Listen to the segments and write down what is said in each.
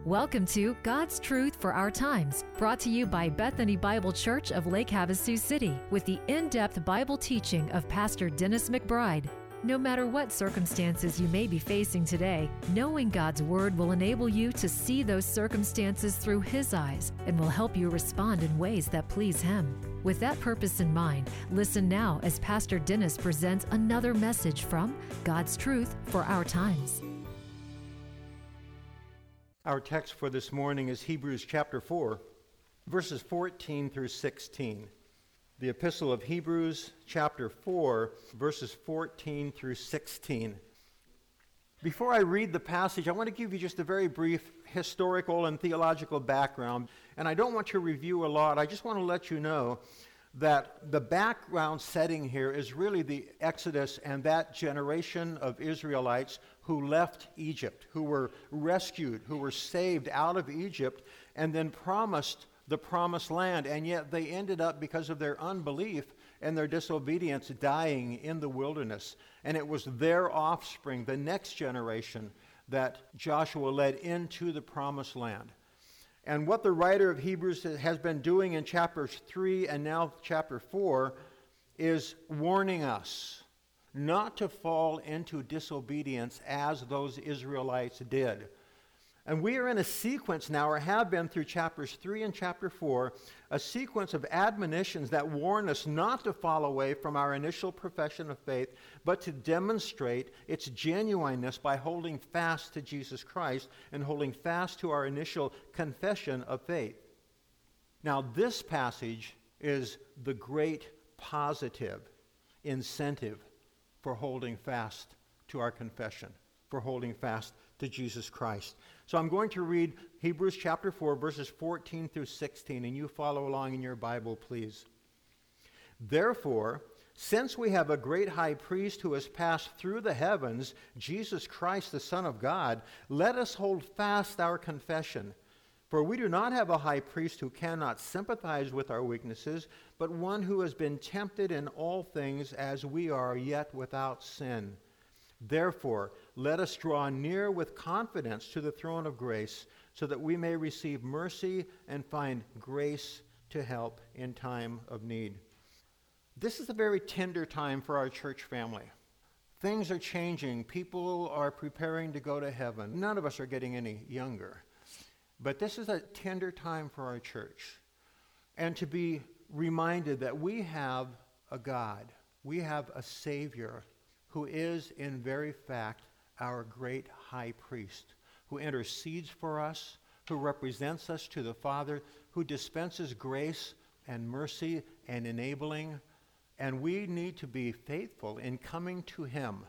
Welcome to God's Truth for Our Times, brought to you by Bethany Bible Church of Lake Havasu City, with the in-depth Bible teaching of Pastor Dennis McBride. No matter what circumstances you may be facing today, knowing God's Word will enable you to see those circumstances through His eyes and will help you respond in ways that please Him. With that purpose in mind, listen now as Pastor Dennis presents another message from God's Truth for Our Times. Our text for this morning is Hebrews chapter 4, verses 14 through 16. The Epistle of Hebrews chapter 4, verses 14 through 16. Before I read the passage, I want to give you just a very brief historical and theological background. And I don't want to review a lot. I just want to let you know that the background setting here is really the Exodus and that generation of Israelites who left Egypt, who were rescued, who were saved out of Egypt, and then promised the promised land. And yet they ended up, because of their unbelief and their disobedience, dying in the wilderness. And it was their offspring, the next generation, that Joshua led into the promised land. And what the writer of Hebrews has been doing in chapters 3 and now chapter 4 is warning us not to fall into disobedience as those Israelites did. And we are in a sequence now, or have been through chapters 3 and chapter 4, a sequence of admonitions that warn us not to fall away from our initial profession of faith, but to demonstrate its genuineness by holding fast to Jesus Christ and holding fast to our initial confession of faith. Now, this passage is the great positive incentive for holding fast to our confession, for holding fast to Jesus Christ. So I'm going to read Hebrews chapter 4, verses 14 through 16, and you follow along in your Bible, please. Therefore, since we have a great high priest who has passed through the heavens, Jesus Christ, the Son of God, let us hold fast our confession. For we do not have a high priest who cannot sympathize with our weaknesses, but one who has been tempted in all things as we are, yet without sin. Therefore, let us draw near with confidence to the throne of grace, so that we may receive mercy and find grace to help in time of need. This is a very tender time for our church family. Things are changing. People are preparing to go to heaven. None of us are getting any younger. But this is a tender time for our church. And to be reminded that we have a God, we have a Savior, who is in very fact our great high priest, who intercedes for us, who represents us to the Father, who dispenses grace and mercy and enabling. And we need to be faithful in coming to Him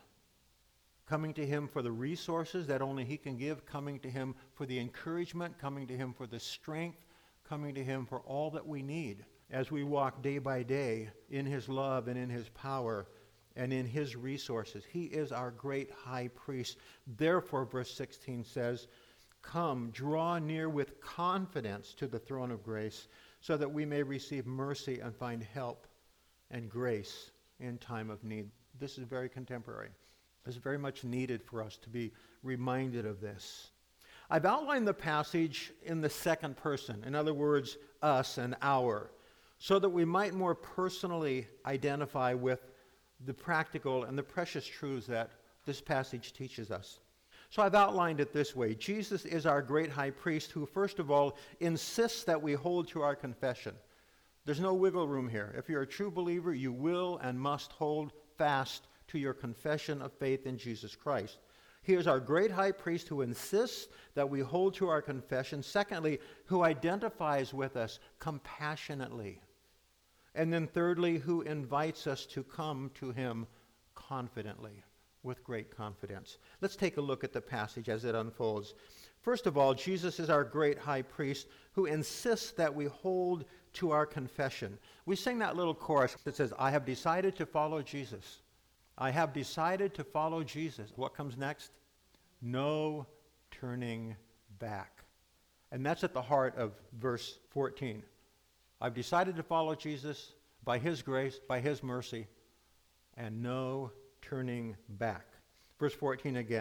for the resources that only He can give, coming to Him for the encouragement, coming to Him for the strength, coming to Him for all that we need as we walk day by day in His love and in His power and in His resources. He is our great high priest. Therefore, verse 16 says, come, draw near with confidence to the throne of grace, so that we may receive mercy and find help and grace in time of need. This is very contemporary. This is very much needed for us to be reminded of this. I've outlined the passage in the second person, in other words, us and our, so that we might more personally identify with the practical and the precious truths that this passage teaches us. So I've outlined it this way. Jesus is our great high priest who, first of all, insists that we hold to our confession. There's no wiggle room here. If you're a true believer, you will and must hold fast to your confession of faith in Jesus Christ. He is our great high priest who insists that we hold to our confession. Secondly, who identifies with us compassionately. And then thirdly, who invites us to come to Him confidently, with great confidence. Let's take a look at the passage as it unfolds. First of all, Jesus is our great high priest who insists that we hold to our confession. We sing that little chorus that says, I have decided to follow Jesus. I have decided to follow Jesus. What comes next? No turning back. And that's at the heart of verse 14. I've decided to follow Jesus by His grace, by His mercy, and no turning back. Verse 14 again.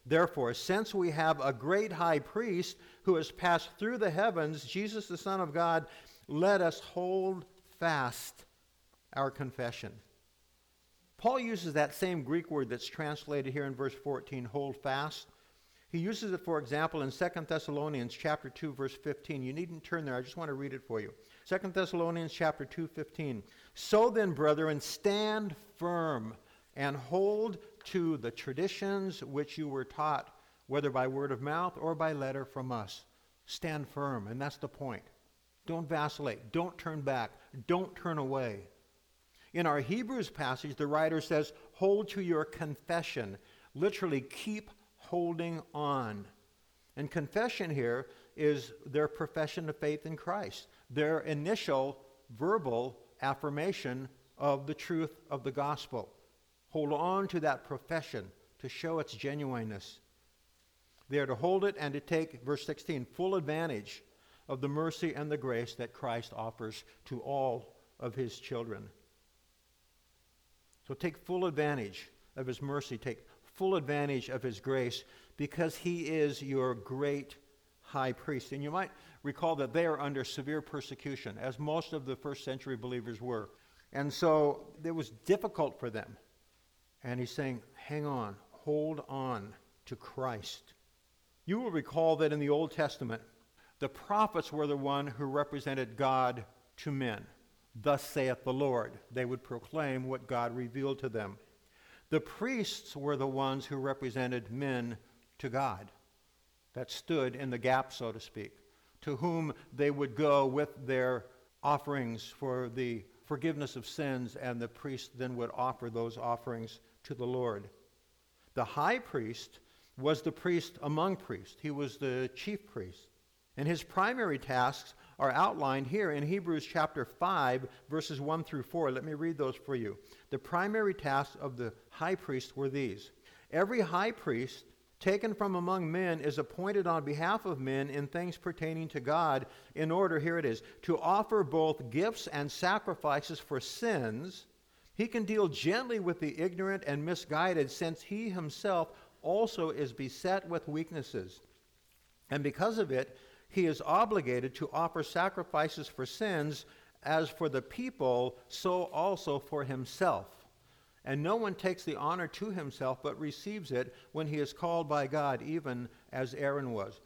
Therefore, since we have a great high priest who has passed through the heavens, Jesus the Son of God, let us hold fast our confession. Paul uses that same Greek word that's translated here in verse 14, hold fast. He uses it, for example, in 2 Thessalonians chapter 2, verse 15. You needn't turn there. I just want to read it for you. 2 Thessalonians chapter 2, 15. So then, brethren, stand firm and hold to the traditions which you were taught, whether by word of mouth or by letter from us. Stand firm, and that's the point. Don't vacillate. Don't turn back. Don't turn away. In our Hebrews passage, the writer says, hold to your confession. Literally, keep holding on. And confession here is their profession of faith in Christ, their initial verbal affirmation of the truth of the gospel. Hold on to that profession to show its genuineness. They are to hold it and to take, verse 16, full advantage of the mercy and the grace that Christ offers to all of his children. So take full advantage of his mercy, take full advantage of his grace, because he is your great high priest. And you might recall that they are under severe persecution, as most of the first century believers were. And so it was difficult for them. And he's saying, hang on, hold on to Christ. You will recall that in the Old Testament, the prophets were the one who represented God to men. Thus saith the Lord. They would proclaim what God revealed to them. The priests were the ones who represented men to God, that stood in the gap, so to speak, to whom they would go with their offerings for the forgiveness of sins, and the priest then would offer those offerings to the Lord. The high priest was the priest among priests. He was the chief priest. And his primary tasks are outlined here in Hebrews chapter 5, verses 1 through 4. Let me read those for you. The primary tasks of the high priest were these. Every high priest taken from among men is appointed on behalf of men in things pertaining to God in order, here it is, to offer both gifts and sacrifices for sins. He can deal gently with the ignorant and misguided, since he himself also is beset with weaknesses. And because of it, he is obligated to offer sacrifices for sins, as for the people, so also for himself. And no one takes the honor to himself, but receives it when he is called by God, even as Aaron was.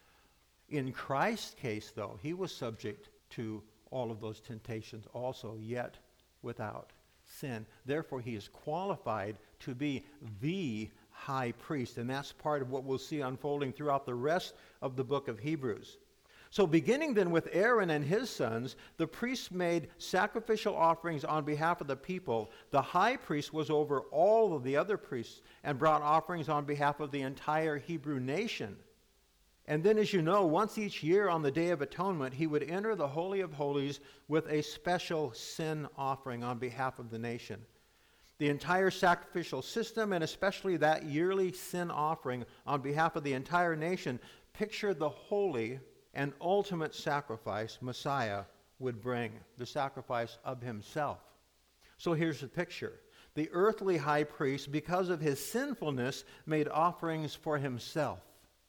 In Christ's case, though, he was subject to all of those temptations also, yet without sin. Therefore, he is qualified to be the high priest, and that's part of what we'll see unfolding throughout the rest of the book of Hebrews. So beginning then with Aaron and his sons, the priests made sacrificial offerings on behalf of the people. The high priest was over all of the other priests and brought offerings on behalf of the entire Hebrew nation. And then, as you know, once each year on the Day of Atonement, he would enter the Holy of Holies with a special sin offering on behalf of the nation. The entire sacrificial system, and especially that yearly sin offering on behalf of the entire nation, pictured the holy and ultimate sacrifice Messiah would bring, the sacrifice of himself. So here's the picture. The earthly high priest, because of his sinfulness, made offerings for himself.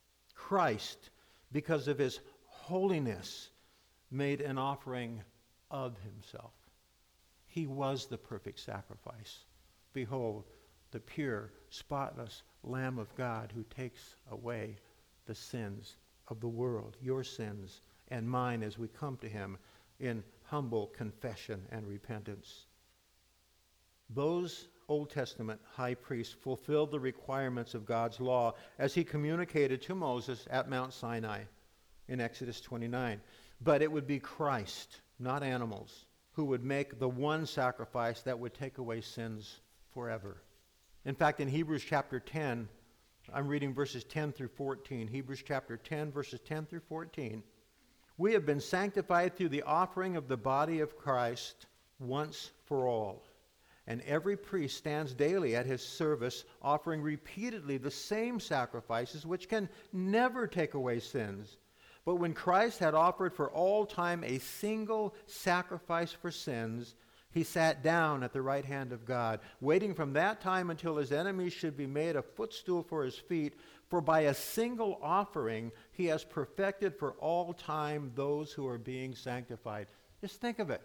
Christ, because of his holiness, made an offering of himself. He was the perfect sacrifice. Behold, the pure, spotless Lamb of God who takes away the sins of the world, your sins and mine, as we come to him in humble confession and repentance. Those Old Testament high priests fulfilled the requirements of God's law as he communicated to Moses at Mount Sinai in Exodus 29. But it would be Christ, not animals, who would make the one sacrifice that would take away sins forever. In fact, in Hebrews chapter 10, I'm reading verses 10 through 14. Hebrews chapter 10, verses 10 through 14. We have been sanctified through the offering of the body of Christ once for all. And every priest stands daily at his service, offering repeatedly the same sacrifices, which can never take away sins. But when Christ had offered for all time a single sacrifice for sins, He sat down at the right hand of God, waiting from that time until his enemies should be made a footstool for his feet. For by a single offering he has perfected for all time those who are being sanctified. Just think of it.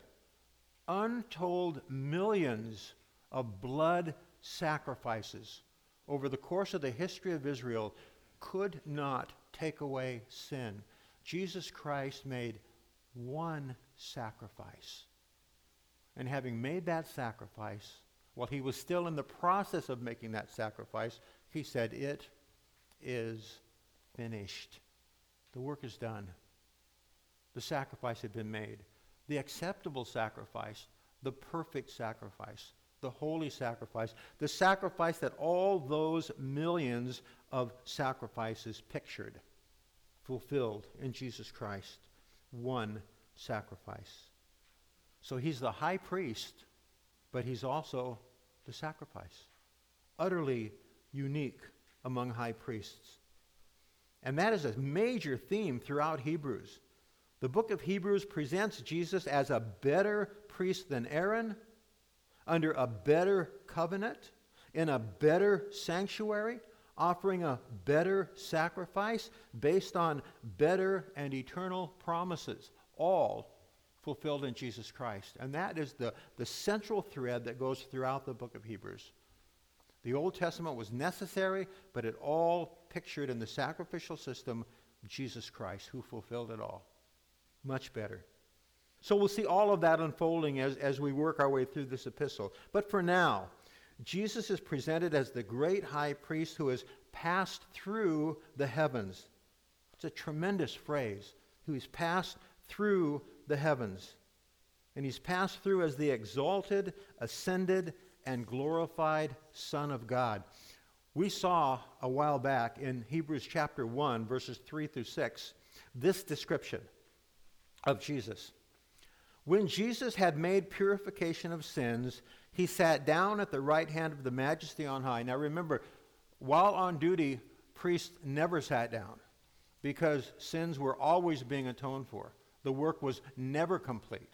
Untold millions of blood sacrifices over the course of the history of Israel could not take away sin. Jesus Christ made one sacrifice. And having made that sacrifice, while he was still in the process of making that sacrifice, he said, "It is finished." The work is done. The sacrifice had been made. The acceptable sacrifice, the perfect sacrifice, the holy sacrifice, the sacrifice that all those millions of sacrifices pictured, fulfilled in Jesus Christ. One sacrifice. So he's the high priest, but he's also the sacrifice. Utterly unique among high priests. And that is a major theme throughout Hebrews. The book of Hebrews presents Jesus as a better priest than Aaron, under a better covenant, in a better sanctuary, offering a better sacrifice based on better and eternal promises, all fulfilled in Jesus Christ. And that is the central thread that goes throughout the book of Hebrews. The Old Testament was necessary, but it all pictured in the sacrificial system Jesus Christ, who fulfilled it all. Much better. So we'll see all of that unfolding as we work our way through this epistle. But for now, Jesus is presented as the great high priest who has passed through the heavens. It's a tremendous phrase. Who has passed through the heavens. And he's passed through as the exalted, ascended, and glorified Son of God. We saw a while back in Hebrews chapter 1, verses 3 through 6, this description of Jesus. When Jesus had made purification of sins, he sat down at the right hand of the Majesty on high. Now remember, while on duty, priests never sat down because sins were always being atoned for. The work was never complete.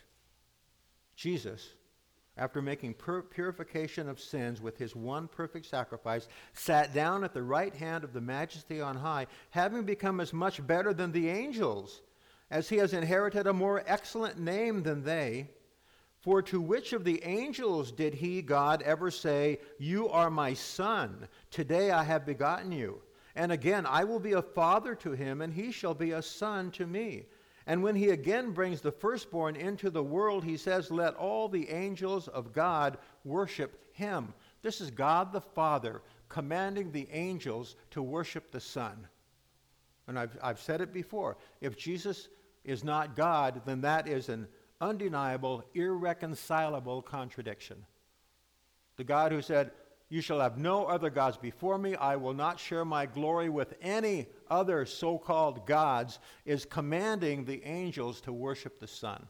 Jesus, after making purification of sins with his one perfect sacrifice, sat down at the right hand of the Majesty on high, having become as much better than the angels, as he has inherited a more excellent name than they. For to which of the angels did he, God, ever say, "You are my son, today I have begotten you"? And again, I will be a father to him, and he shall be a son to me. And when he again brings the firstborn into the world, he says, "Let all the angels of God worship him." This is God the Father commanding the angels to worship the Son. And I've said it before. If Jesus is not God, then that is an undeniable, irreconcilable contradiction. The God who said, "You shall have no other gods before me. I will not share my glory with any other so-called gods," is commanding the angels to worship the Son.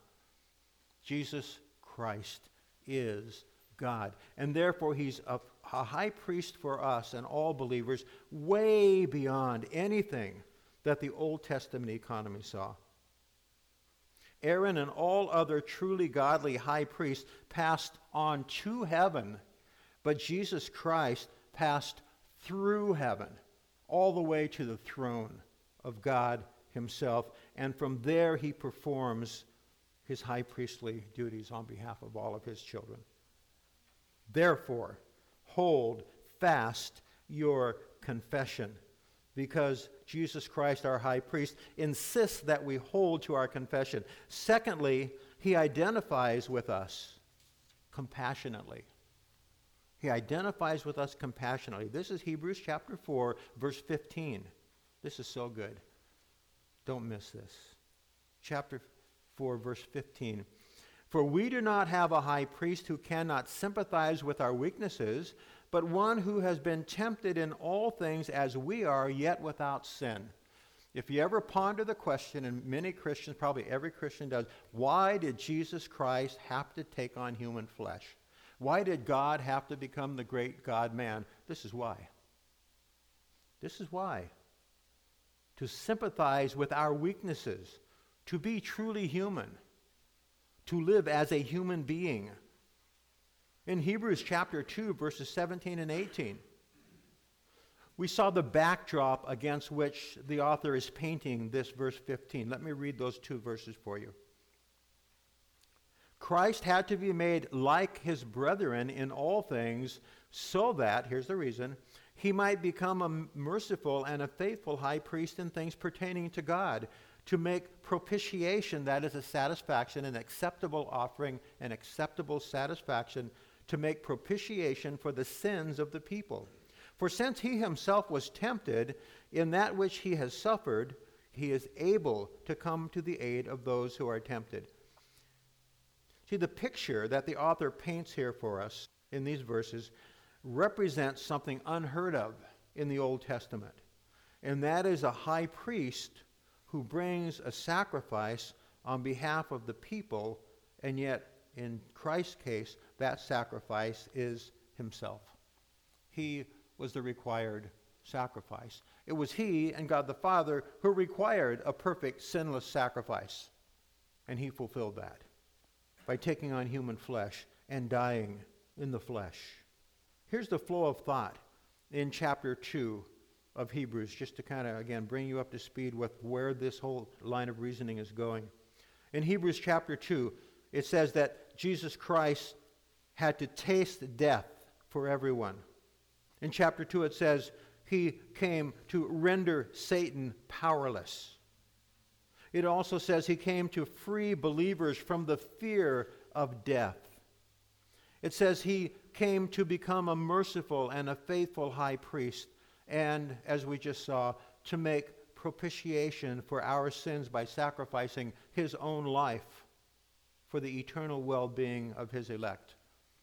Jesus Christ is God. And therefore, he's a high priest for us and all believers, way beyond anything that the Old Testament economy saw. Aaron and all other truly godly high priests passed on to heaven, but Jesus Christ passed through heaven, all the way to the throne of God himself, and from there he performs his high priestly duties on behalf of all of his children. Therefore, hold fast your confession, because Jesus Christ, our high priest, insists that we hold to our confession. Secondly, he identifies with us compassionately. He identifies with us compassionately. This is Hebrews chapter 4, verse 15. This is so good. Don't miss this. Chapter 4, verse 15. For we do not have a high priest who cannot sympathize with our weaknesses, but one who has been tempted in all things as we are, yet without sin. If you ever ponder the question, and many Christians, probably every Christian does, why did Jesus Christ have to take on human flesh? Why did God have to become the great God-man? This is why. This is why. To sympathize with our weaknesses, to be truly human, to live as a human being, In Hebrews chapter 2, verses 17 and 18, we saw the backdrop against which the author is painting this verse 15. Let me read those two verses for you. Christ had to be made like his brethren in all things so that, here's the reason, he might become a merciful and a faithful high priest in things pertaining to God, to make propitiation, that is a satisfaction, an acceptable offering, an acceptable satisfaction, to make propitiation for the sins of the people. For since he himself was tempted in that which he has suffered, he is able to come to the aid of those who are tempted. See, the picture that the author paints here for us in these verses represents something unheard of in the Old Testament. And that is a high priest who brings a sacrifice on behalf of the people, and yet in Christ's case, that sacrifice is himself. He was the required sacrifice. It was he and God the Father who required a perfect, sinless sacrifice. And he fulfilled that by taking on human flesh and dying in the flesh. Here's the flow of thought in chapter 2 of Hebrews, just to kind of, again, bring you up to speed with where this whole line of reasoning is going. In Hebrews chapter 2, it says that Jesus Christ had to taste death for everyone. In chapter 2, it says he came to render Satan powerless. It also says he came to free believers from the fear of death. It says he came to become a merciful and a faithful high priest, and, as we just saw, to make propitiation for our sins by sacrificing his own life for the eternal well-being of his elect.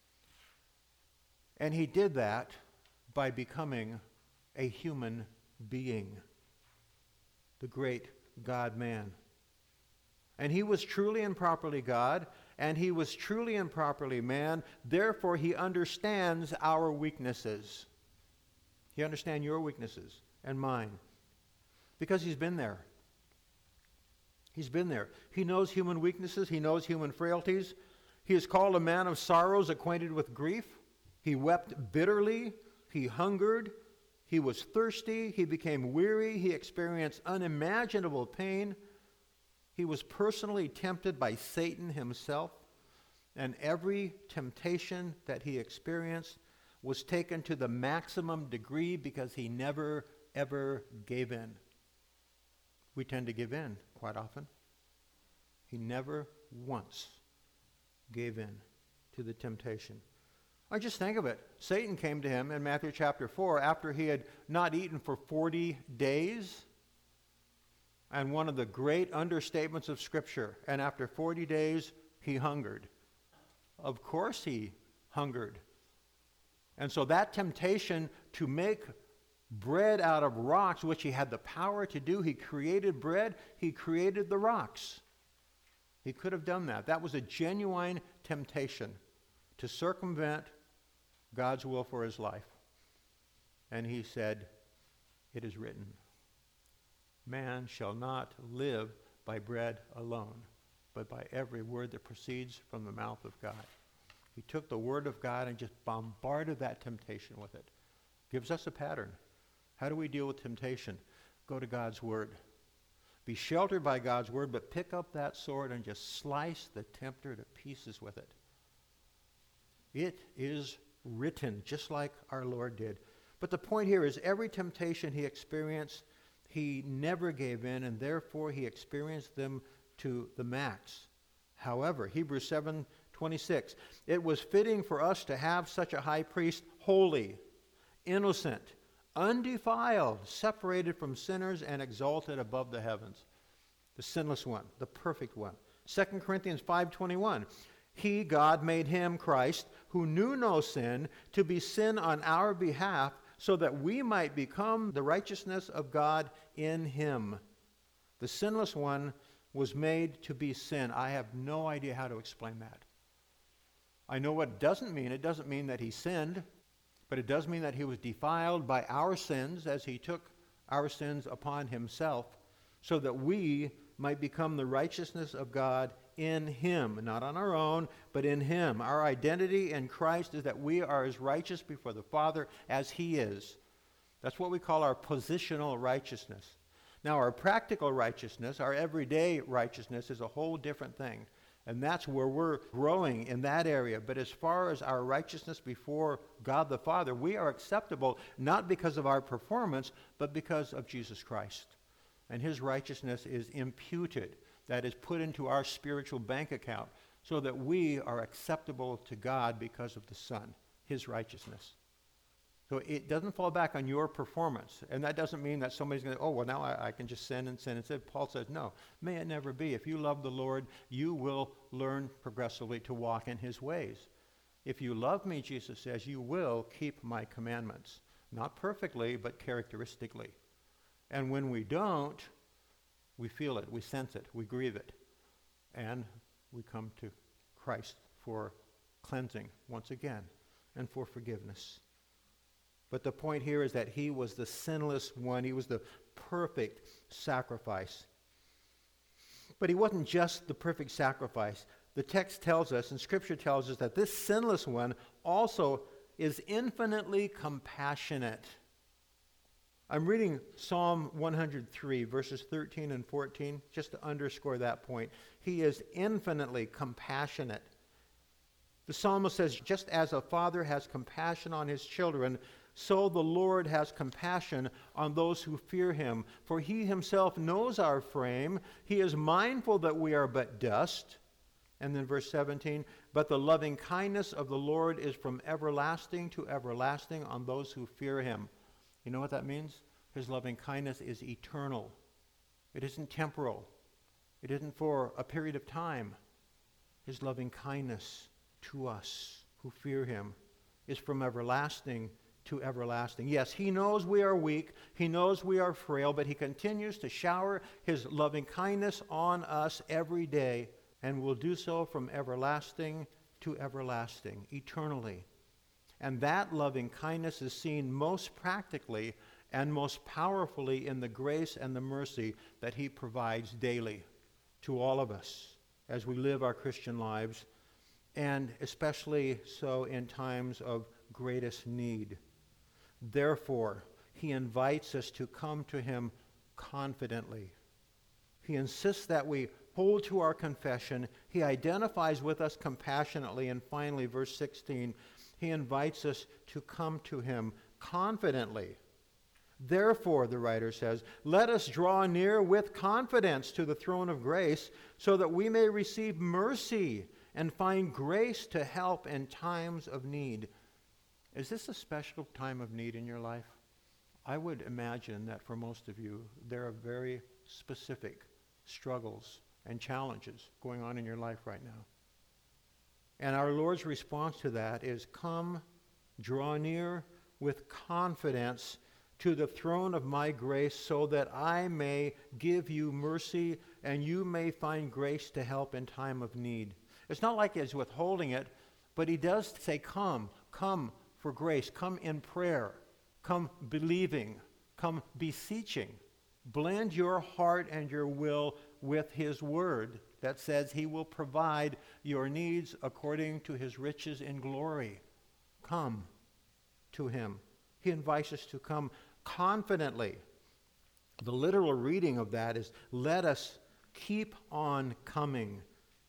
And he did that by becoming a human being, the great God-man. And he was truly and properly God, and he was truly and properly man. Therefore, he understands our weaknesses. He understands your weaknesses and mine because he's been there. He's been there. He knows human weaknesses. He knows human frailties. He is called a man of sorrows, acquainted with grief. He wept bitterly. He hungered. He was thirsty. He became weary. He experienced unimaginable pain. He was personally tempted by Satan himself. And every temptation that he experienced was taken to the maximum degree because he never, ever gave in. We tend to give in quite often. He never once gave in to the temptation. I just think of it. Satan came to him in Matthew chapter 4 after he had not eaten for 40 days. And one of the great understatements of Scripture. And after 40 days, he hungered. Of course he hungered. And so that temptation to make bread out of rocks, which he had the power to do, he created bread, he created the rocks. He could have done that. That was a genuine temptation to circumvent God's will for his life. And he said, "It is written, man shall not live by bread alone, but by every word that proceeds from the mouth of God." He took the word of God and just bombarded that temptation with it. Gives us a pattern. How do we deal with temptation? Go to God's word. Be sheltered by God's word, but pick up that sword and just slice the tempter to pieces with it. It is written, just like our Lord did. But the point here is every temptation he experienced, he never gave in, and therefore he experienced them to the max. However, Hebrews 7:26, it was fitting for us to have such a high priest, holy, innocent, undefiled, separated from sinners, and exalted above the heavens. The sinless one, the perfect one. 2 Corinthians 5:21, he, God, made him, Christ, who knew no sin, to be sin on our behalf, so that we might become the righteousness of God in him. The sinless one was made to be sin. I have no idea how to explain that. I know what it doesn't mean. It doesn't mean that he sinned, but it does mean that he was defiled by our sins as he took our sins upon himself so that we might become the righteousness of God in him, not on our own, but in him. Our identity in Christ is that we are as righteous before the Father as he is. That's what we call our positional righteousness. Now, our practical righteousness, our everyday righteousness, is a whole different thing. And that's where we're growing in that area. But as far as our righteousness before God the Father, we are acceptable not because of our performance, but because of Jesus Christ. And his righteousness is imputed, that is put into our spiritual bank account, so that we are acceptable to God because of the Son, his righteousness. So it doesn't fall back on your performance. And that doesn't mean that somebody's going to, oh, well, now I can just sin and sin and sin. Paul says, no, may it never be. If you love the Lord, you will learn progressively to walk in his ways. If you love me, Jesus says, you will keep my commandments. Not perfectly, but characteristically. And when we don't, we feel it, we sense it, we grieve it. And we come to Christ for cleansing once again and for forgiveness. But the point here is that he was the sinless one. He was the perfect sacrifice. But he wasn't just the perfect sacrifice. The text tells us, and Scripture tells us, that this sinless one also is infinitely compassionate. I'm reading Psalm 103, verses 13 and 14, just to underscore that point. He is infinitely compassionate. The psalmist says, just as a father has compassion on his children, so the Lord has compassion on those who fear him. For he himself knows our frame. He is mindful that we are but dust. And then verse 17, but the loving kindness of the Lord is from everlasting to everlasting on those who fear him. You know what that means? His loving kindness is eternal. It isn't temporal. It isn't for a period of time. His loving kindness to us who fear him is from everlasting to everlasting. Yes, he knows we are weak. He knows we are frail, but he continues to shower his loving kindness on us every day, and will do so from everlasting to everlasting, eternally. And that loving kindness is seen most practically and most powerfully in the grace and the mercy that he provides daily to all of us as we live our Christian lives, and especially so in times of greatest need. Therefore, he invites us to come to him confidently. He insists that we hold to our confession. He identifies with us compassionately. And finally, verse 16, he invites us to come to him confidently. Therefore, the writer says, let us draw near with confidence to the throne of grace so that we may receive mercy and find grace to help in times of need. Is this a special time of need in your life? I would imagine that for most of you, there are very specific struggles and challenges going on in your life right now. And our Lord's response to that is, come, draw near with confidence to the throne of my grace so that I may give you mercy and you may find grace to help in time of need. It's not like he's withholding it, but he does say, come for grace, come in prayer, come believing, come beseeching. Blend your heart and your will with his word that says he will provide your needs according to his riches in glory. Come to him. He invites us to come confidently. The literal reading of that is, let us keep on coming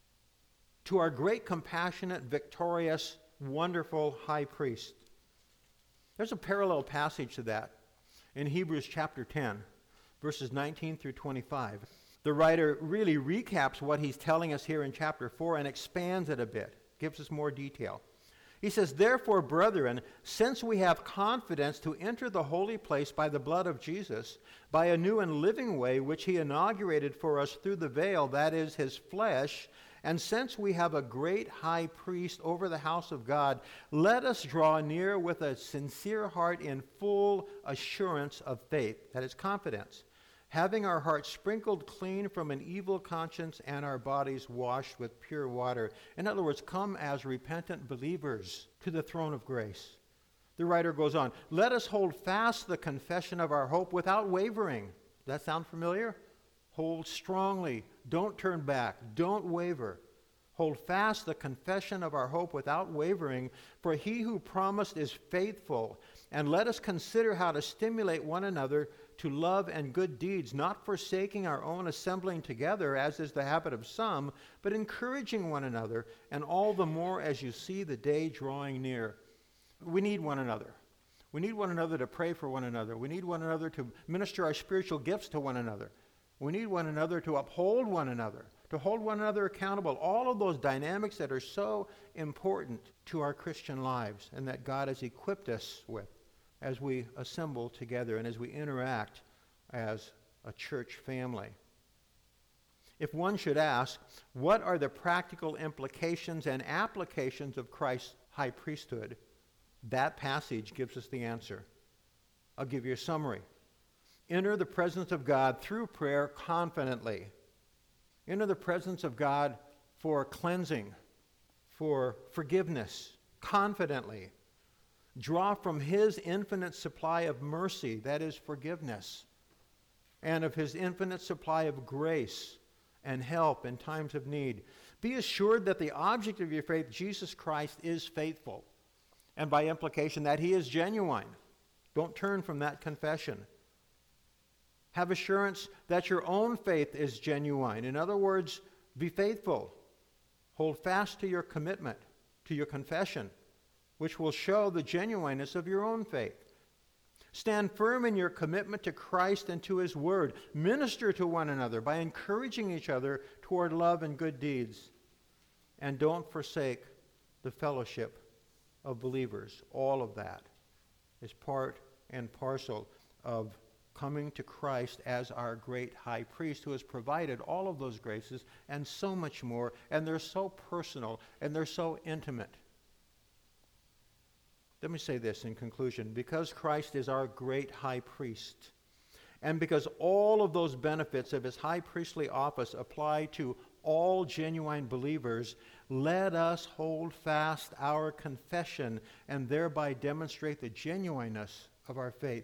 to our great, compassionate, victorious, wonderful high priest. There's a parallel passage to that in Hebrews chapter 10, verses 19 through 25. The writer really recaps what he's telling us here in chapter 4 and expands it a bit, gives us more detail. He says, therefore, brethren, since we have confidence to enter the holy place by the blood of Jesus, by a new and living way which he inaugurated for us through the veil, that is, his flesh, and since we have a great high priest over the house of God, let us draw near with a sincere heart in full assurance of faith, that is, confidence, having our hearts sprinkled clean from an evil conscience and our bodies washed with pure water. In other words, come as repentant believers to the throne of grace. The writer goes on, let us hold fast the confession of our hope without wavering. Does that sound familiar? Hold strongly. Don't turn back. Don't waver. Hold fast the confession of our hope without wavering, for he who promised is faithful. And let us consider how to stimulate one another to love and good deeds, not forsaking our own assembling together, as is the habit of some, but encouraging one another, and all the more as you see the day drawing near. We need one another. We need one another to pray for one another. We need one another to minister our spiritual gifts to one another. We need one another to uphold one another, to hold one another accountable. All of those dynamics that are so important to our Christian lives and that God has equipped us with as we assemble together and as we interact as a church family. If one should ask, what are the practical implications and applications of Christ's high priesthood? That passage gives us the answer. I'll give you a summary. Enter the presence of God through prayer confidently. Enter the presence of God for cleansing, for forgiveness, confidently. Draw from his infinite supply of mercy, that is forgiveness, and of his infinite supply of grace and help in times of need. Be assured that the object of your faith, Jesus Christ, is faithful, and by implication that he is genuine. Don't turn from that confession. Have assurance that your own faith is genuine. In other words, be faithful. Hold fast to your commitment, to your confession, which will show the genuineness of your own faith. Stand firm in your commitment to Christ and to his word. Minister to one another by encouraging each other toward love and good deeds. And don't forsake the fellowship of believers. All of that is part and parcel of coming to Christ as our great high priest who has provided all of those graces and so much more, and they're so personal and they're so intimate. Let me say this in conclusion. Because Christ is our great high priest, and because all of those benefits of his high priestly office apply to all genuine believers, let us hold fast our confession and thereby demonstrate the genuineness of our faith.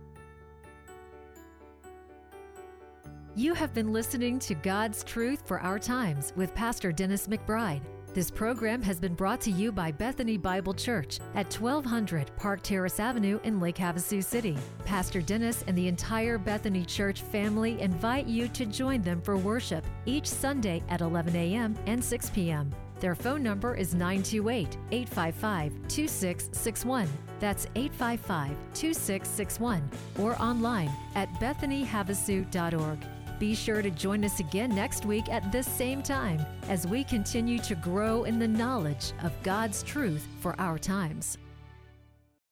You have been listening to God's Truth for Our Times with Pastor Dennis McBride. This program has been brought to you by Bethany Bible Church at 1200 Park Terrace Avenue in Lake Havasu City. Pastor Dennis and the entire Bethany Church family invite you to join them for worship each Sunday at 11 a.m. and 6 p.m. Their phone number is 928-855-2661. That's 855-2661. Or online at bethanyhavasu.org. Be sure to join us again next week at this same time as we continue to grow in the knowledge of God's truth for our times.